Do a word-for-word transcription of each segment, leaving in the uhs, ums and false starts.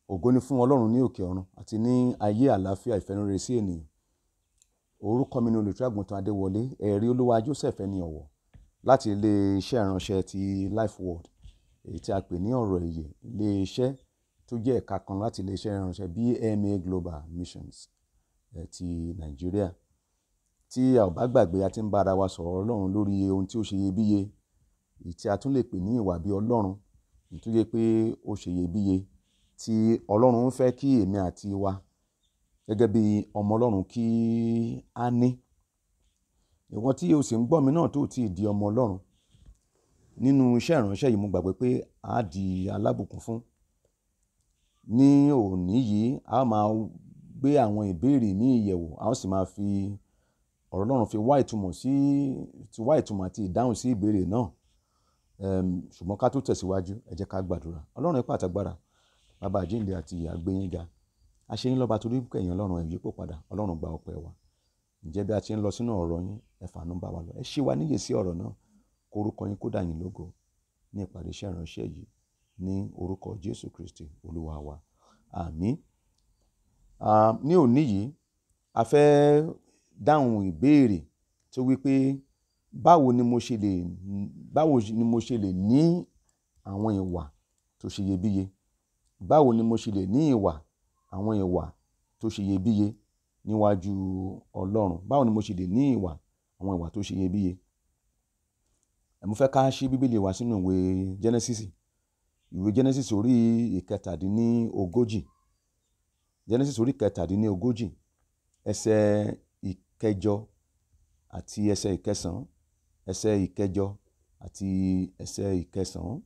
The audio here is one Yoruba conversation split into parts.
Ògo ni fún Ọlọ́run ní òkè ọ̀run àti ní ayé àlàáfíà ìfẹ́nurere sí ènìyàn. Orúkọ mi ni Olùṣọ́-àgùntàn Adéwọlé, ẹ̀rí Olúwa Joseph ẹni ọ̀wọ̀, láti ilé iṣẹ́ ìránṣẹ́ ti Life Word, èyí tí a pè ní ọ̀rọ̀ ìyè, ilé iṣẹ́ tó jẹ́ ẹ̀ka kan láti ilé iṣẹ́ ìránṣẹ́ B M A Global Missions eh, ti Nàìjíríà. Tí a ò bá gbàgbé, a ti ń bá ara wa sọ̀rọ̀ Ọlọ́run lórí ohun tí ó ṣe iyebíye, èyí tí a tún lè pè ní ìwà bí Ọlọ́run, èyí tó yẹ pé ó ṣe iyebíye tí Ọlọ́run ń fẹ́ kí èmi àti wa gẹ́gẹ́ bí ọmọ Ọlọ́run kí a ní. Ìwọ tí o sì ń gbọ́ mi náà tó ti di ọmọ Ọlọ́run nínú iṣẹ́ ìránṣẹ́ yìí, mo gbàgbé pé a di alábùkún fún. Ní òní yìí, a máa gbé àwọn ìbéèrè ní ìyẹ̀wò, a ó sì máa fi ọ̀rọ̀ Ọlọ́run fi wá ìtumọ̀ sí ti wá ìtumọ̀ àti ìdáhùn sí ìbéèrè náà. Um, ṣùgbọ́n ká tó tẹ̀síwájú, ẹ jẹ́ ká gbàdúrà. Ọlọ́run ipá àtàgbára, bàbá àjíǹde àti ìyè àgbéyìn ga, a ṣe yín lọ́ba torí kẹ̀yìn Ọlọ́run ẹ̀ yípo padà. Ọlọ́run gba ọpẹ́ wa. Ǹjẹ́ bí a ti ń lọ sínú ọ̀rọ̀ yín, ẹ fàánú bá wa lọ, ẹ ṣí wa níyè sí ọ̀rọ̀ náà, kó orúkọ yín kó dà yín lógo ní ìpàdé iṣẹ́ ìránṣẹ́ yìí, ní orúkọ Jésù Kristi Olúwa wa. Àmín. Uh, ní òní yìí, a fẹ́ dáhùn ìbéèrè tó wípé báwo ni mo ṣe lè báwo ni mo ṣe lè ní àwọn ìwà tó ṣe iyebíye. Báwo ni mo ṣe lè ní ìwà àwọn ìwà tó ṣe iyebíye níwájú Ọlọ́run? Báwo ni mo ṣe lè ní ìwà àwọn ìwà tó ṣe iyebíye? Mo fẹ́ ká ṣí Bíbélì wa sínú ìwé Genesis. Ìwé Genesis orí ìkẹtàdínlógójì. Genesis orí ìkẹtàdínlógójì, ẹsẹ̀ ìkẹjọ àti ẹsẹ̀ ìkẹsàn-án, ẹsẹ̀ ìkẹjọ àti ẹsẹ̀ ìkẹsàn-án.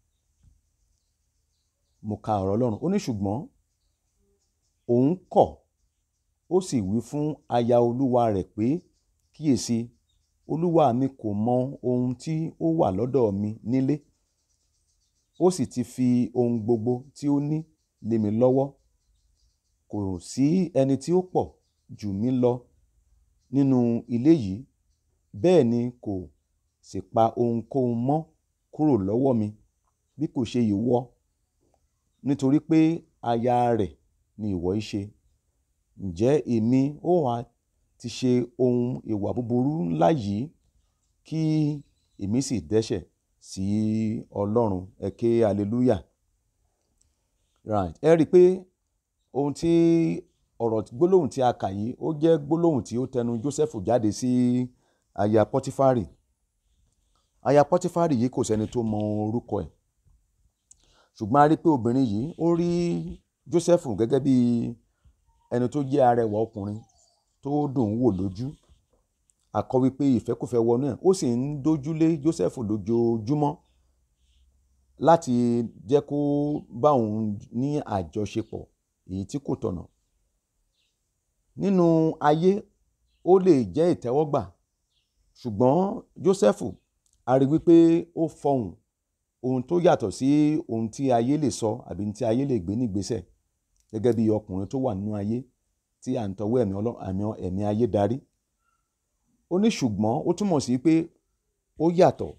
Mo ka ọ̀rọ̀ Ọlọ́run. Ó ní ṣùgbọ́n òun kọ̀, ó sì wí fún aya olúwa rẹ̀ pé, kíyèsi, olúwa mi kò mọ ohun tí ó wà lọ́dọ̀ mi nílé, ó sì ti fi ohun gbogbo tí ó ní lé mi lọ́wọ́. Kò sí ẹni tí ó pọ̀ jù mí lọ nínú ilé yìí, bẹ́ẹ̀ ni kò sì pa ohunkóhun mọ́ kúrò lọ́wọ́ mi bí kò ṣe ìwọ, nítorí pé aya rẹ̀ ni ìwọ í ṣe. Ǹjẹ́ èmi ó wá ti ṣe ohun ìwà búburú ńlá yìí kí èmi sì dẹ́ṣẹ̀ sí Ọlọ́run? Ẹ ké hallelujah. Right. Ẹ rí i pé ohun tí ọ̀rọ̀ gbólóhùn tí a kà yìí, ó jẹ́ gbólóhùn tí ó tẹnu Joseph jáde sí aya Pọtifari. Aya Pọtifari yìí kò sẹ́ni tó mọ orúkọ ẹ̀, ṣùgbọ́n a rí pé obìnrin yìí ó rí Joseph gẹ́gẹ́ bí ẹni tó jẹ́ arẹwà ọkùnrin tó dùn wò lójú. A kọ wípé ìfẹ́kùfẹ́ wọnú ẹ̀, ó sì ń dójúlé Joseph lójoojúmọ́ láti jẹ́ kó bá òun ní àjọṣepọ̀ èyí tí kò tọ̀nà. Nínú ayé ó lè jẹ́ ìtẹ́wọ́gbà, ṣùgbọ́n Joseph, a rí wípé ó fọhùn ohun tó yàtọ̀ sí ohun tí ayé lè sọ àbí tí ayé lè gbé nígbésẹ̀, gẹ́gẹ́ bí ọkùnrin tó wà nínú ayé tí à ń tọwọ́ ẹ̀mí Ọlọ́run, ẹ̀mí ayé darí. Ó ní ṣùgbọ́n ó túmọ̀ sí pé ó yàtọ̀,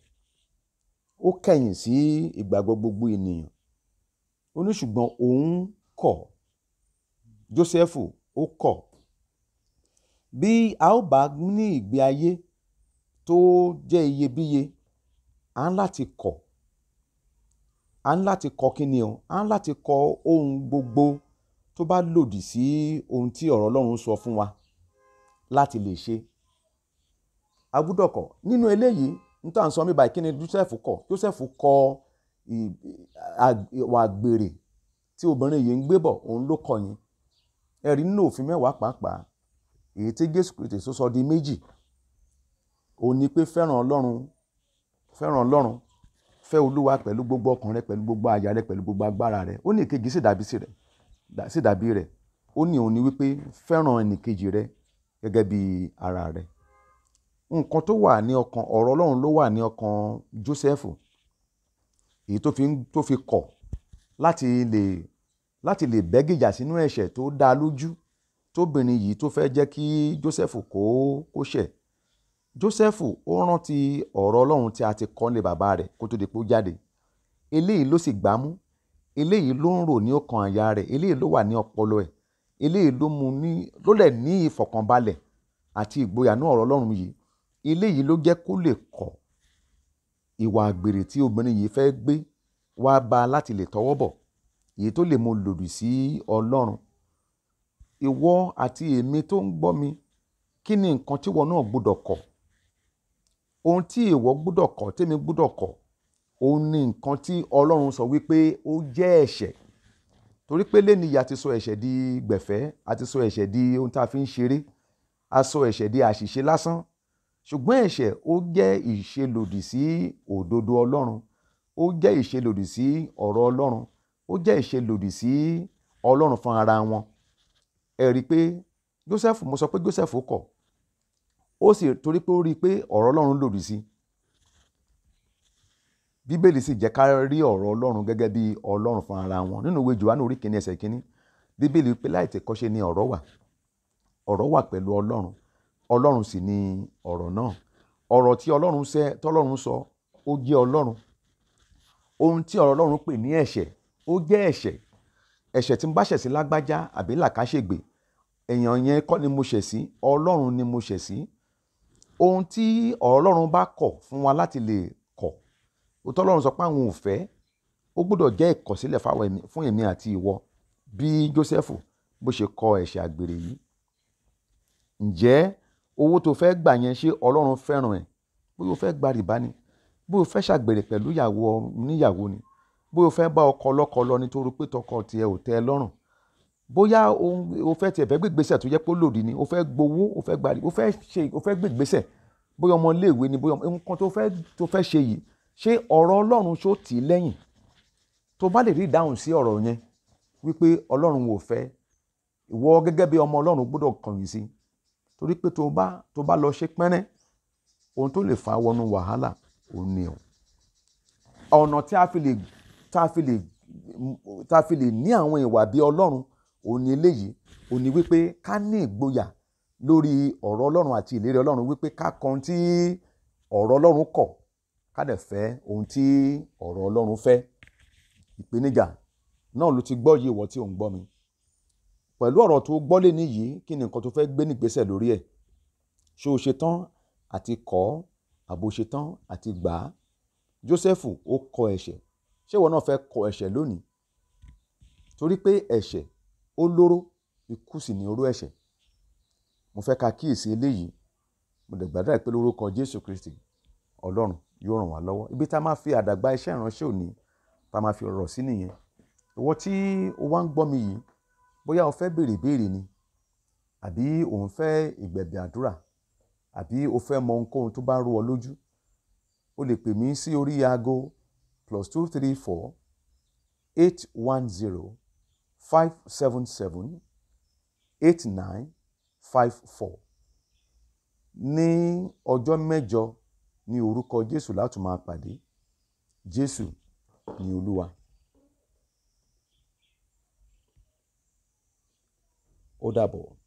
ó kẹ̀yìn sí ìgbàgbọ́ gbogbo ènìyàn. Ó ní ṣùgbọ́n òun kọ̀, Joseph ó kọ̀. Bí a ó bá ní ìgbé ayé tó jẹ́ iyebíye, a ń láti kọ̀. A ń láti kọ̀ kíni o? A ń láti kọ̀ ohun gbogbo tó bá lòdì sí ohun tí ọ̀rọ̀ Ọlọ́run sọ fún wa láti lè ṣe. A gbúdọ̀ kọ̀. Nínú eléyìí, ní tá à ń sọ mí báyìí, kí ni Joseph kọ̀? Joseph kọ̀ ìwà àgbèrè tí obìnrin yìí ń gbé bọ̀, òun ló kọ̀ yẹn. Ẹ rí nínú òfin mẹ́wàá pàápàá, èyí tí Jésù Kristi tó sọ di méjì. Ó ní pé fẹ́ràn Ọlọ́run, fẹ́ràn Ọlọ́run, fẹ́ Olúwa pẹ̀lú gbogbo ọkàn rẹ, pẹ̀lú gbogbo àyà rẹ, pẹ̀lú gbogbo agbára rẹ. Ó ní ìkejì sì dàbí sí rẹ̀, sì dàbí rẹ̀. Ó ní òun ni wípé fẹ́ràn ẹnìkejì rẹ gẹ́gẹ́ bí ara rẹ. Nǹkan tó wà ní ọkàn, ọ̀rọ̀ Ọlọ́run ló wà ní ọkàn Joseph, èyí tó fi tó fi kọ̀ láti lè láti lè bẹ́gìjà sínú ẹ̀ṣẹ̀ tó dá lójú tóbìnrin yìí tó fẹ́ jẹ́ kí Joseph kó kó ṣẹ̀. Joseph ó rántí ọ̀rọ̀ Ọlọ́run tí a ti kọ́ lé bàbá rẹ̀ kó tó di pé ó jáde. Eléyìí ló sì gbámú, eléyìí ló ń rò ní ọkàn àyà rẹ̀, eléyìí ló wà ní ọpọlọ ẹ̀, eléyìí ló mú ní ló lẹ̀ ní ìfọ̀kànbalẹ̀ àti ìgboyà ní ọ̀rọ̀ Ọlọ́run yìí. Eléyìí ló jẹ́ kó lè kọ̀ ìwà àgbèrè tí obìnrin yìí fẹ́ gbé wá bá a láti lè tọwọ́ bọ̀, èyí tó lè mú lòdì sí Ọlọ́run. Ìwọ àti èmi tó ń gbọ́ mi, kí ni nǹkan tí ìwọ náà gbọ́dọ̀ kọ̀? Ohun tí ìwọ gbọ́dọ̀ kọ̀, tèmi gbọ́dọ̀ kọ̀, òun ni nǹkan tí Ọlọ́run sọ wípé ó jẹ́ ẹ̀ṣẹ̀. Torí pé lénìí a ti sọ ẹ̀ṣẹ̀ di gbẹ̀fẹ́, a ti sọ ẹ̀ṣẹ̀ di ohun tá a fi ń ṣeré, a sọ ẹ̀ṣẹ̀ di àṣìṣe lásán. Ṣùgbọ́n ẹ̀ṣẹ̀ ó jẹ́ ìṣelòdì sí òdodo Ọlọ́run, ó jẹ́ ìṣelòdì sí ọ̀rọ̀ Ọlọ́run, ó jẹ́ ìṣelòdì sí Ọlọ́run fún ara wọn. Ẹ rí i pé Jósẹ́fù, mo sọ pé Jósẹ́fù kọ̀, ó sì torí pé ó rí i pé ọ̀rọ̀ Ọlọ́run lòdì sí. Bíbélì sì jẹ́ ká rí ọ̀rọ̀ Ọlọ́run gẹ́gẹ́ bí Ọlọ́run fún ara wọn. Nínú ìwé Jòhánù orí kìíní ẹsẹ̀ kìíní, Bíbélì pé láìtèkọ́ṣe ni ọ̀rọ̀ wà, ọ̀rọ̀ wà pẹ̀lú Ọlọ́run, Ọlọ́run sì ni ọ̀rọ̀ náà. Ọ̀rọ̀ tí Ọlọ́run sẹ́ tọ́lọ́run sọ ó jẹ́ Ọlọ́run. Ohun tí ọ̀rọ̀ Ọlọ́run pè ní ẹ̀ṣẹ̀ ó jẹ́ ẹ̀ṣẹ̀. Ẹ̀ṣẹ̀ tí ń bá ṣẹ̀ sí lágbájá àbí làkàṣègbè, èèyàn yẹn kọ́ ni mo ṣẹ̀ sí, Ọlọ́run ni mo ṣẹ̀ sí. Ohun tí ọ̀rọ̀ Ọlọ́run bá kọ̀ fún wa láti lè kọ̀, ó tọ́lọ́run sọ pé àwọn ò fẹ́, ó gbọ́dọ̀ jẹ́ ìkọ̀sílẹ̀ fún èmi àti ìwọ, bí Jósẹ́fù bó ṣe kọ̀ ẹ̀ṣẹ̀ àgbèrè yìí. Ǹjẹ́ owó tó fẹ́ gbà yẹn ṣé Ọlọ́run fẹ́ràn ẹ̀? Bóyá o fẹ́ gba rìbá ni, bóyá o fẹ́ ṣàgbèrè pẹ̀lú ìyàwó oníyàwó ni, bóyá o fẹ́ bá ọkọ ọlọ́kọ lọ nítorí pé tọkọ tiẹ̀ ò tẹ́ ẹ lọ́rùn, bóyá o fẹ́ tiẹ̀ fẹ́ gbégbésẹ̀ tó jẹ́ pé ó lòdì ni, o fẹ́ gbowó, o fẹ́ gba, o fẹ́ ṣe, o fẹ́ gbégbésẹ̀, bóyá ọmọ iléèwé ni, bóyá nǹkan tó fẹ́ tó fẹ́ ṣe yìí, ṣé ọ̀rọ̀ Ọlọ́run ṣó tì í lẹ́yìn? Tó bá lè rí ìdáhùn sí ọ̀rọ̀ yẹn wípé Ọlọ́run ò fẹ́, ìwọ gẹ́gẹ́ bí ọmọ Ọlọ́run gbọ́dọ̀ kọ̀yìn sí. Torí pé tó bá tó bá lọ ṣe pẹ́rẹ́, ohun tó lè fà wọnú wàhálà òun ni o. Ọ̀nà tí a fi lè tá a fi lè tá a fi lè ní àwọn ìwà bí Ọlọ́run òun ni eléyìí, òun ni wípé ká ní ìgboyà lórí ọ̀rọ̀ Ọlọ́run àti ìlérí Ọlọ́run, wípé ká kọ̀ ohun tí ọ̀rọ̀ Ọlọ́run kọ̀, ká dẹ̀ fẹ́ ohun tí ọ̀rọ̀ Ọlọ́run fẹ́. Ìpèníjà náà ló ti gbọ́ yìí, ìwọ tí ò ń gbọ́ mi. Pẹ̀lú ọ̀rọ̀ tó gbọ́ lé níyìí, kí ni nǹkan tó fẹ́ gbé nígbésẹ̀ lórí ẹ̀? Ṣé o ṣe tán àti kọ̀ àbò ṣe tán àti gbà á? Jósẹ́fù ó kọ̀ ẹ̀ṣẹ̀. Ṣé ìwọ náà fẹ́ kọ̀ ẹ̀ṣẹ̀ lónìí? Torí pé ẹ̀ṣẹ̀ ó lóró, ikú sì ni oró ẹ̀ṣẹ̀. Mo fẹ́ ká kíyèsí eléyìí. Mo dẹ̀ gbàdúrà pé lórúkọ Jésù Kristi, Ọlọ́run yóò ràn wá lọ́wọ́. Ibi tá a máa fi àdàgbà iṣẹ́ ìránṣẹ́ òní tá a máa fi rọ̀ sí nìyẹn. Ìwọ tí o wá ń gbọ́ mi yìí, bóyá o fẹ́ béèrè béèrè ni, àbí o ń fẹ́ ìgbẹ̀bẹ̀ àdúrà, àbí o fẹ́ mọ ohunkóhun tó bá rú ọ lójú, o lè pè mí sí orí aago plus two three four eight one zero five seven seven eight nine five four. Ní ọjọ́ mẹ́jọ ní orúkọ Jésù láti máa pàdé. Jésù ni Olúwa. Ó dàbọ̀.